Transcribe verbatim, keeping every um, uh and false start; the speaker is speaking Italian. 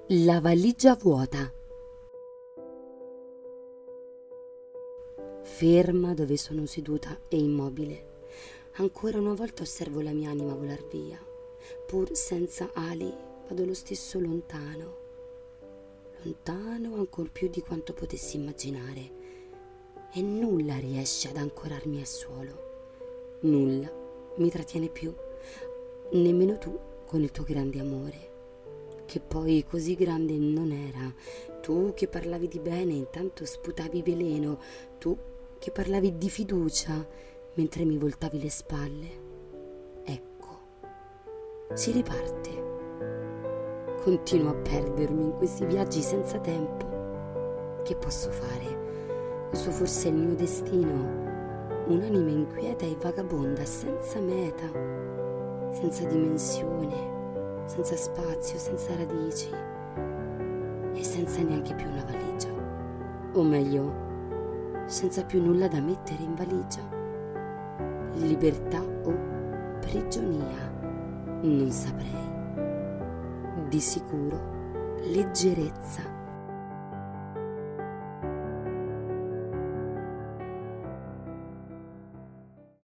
La valigia vuota. Ferma dove sono seduta e immobile, ancora una volta osservo la mia anima volar via. Pur senza ali vado lo stesso lontano, lontano ancor più di quanto potessi immaginare, e nulla riesce ad ancorarmi al suolo, nulla mi trattiene più, nemmeno tu con il tuo grande amore, che poi così grande non era. Tu che parlavi di bene intanto sputavi veleno, tu che parlavi di fiducia mentre mi voltavi le spalle. Ecco, si riparte. Continuo a perdermi in questi viaggi senza tempo. Che posso fare? Questo forse è il mio destino, un'anima inquieta e vagabonda, senza meta, senza dimensione, senza spazio, senza radici e senza neanche più una valigia, o meglio, senza più nulla da mettere in valigia. Libertà o prigionia? Non saprei. Di sicuro leggerezza.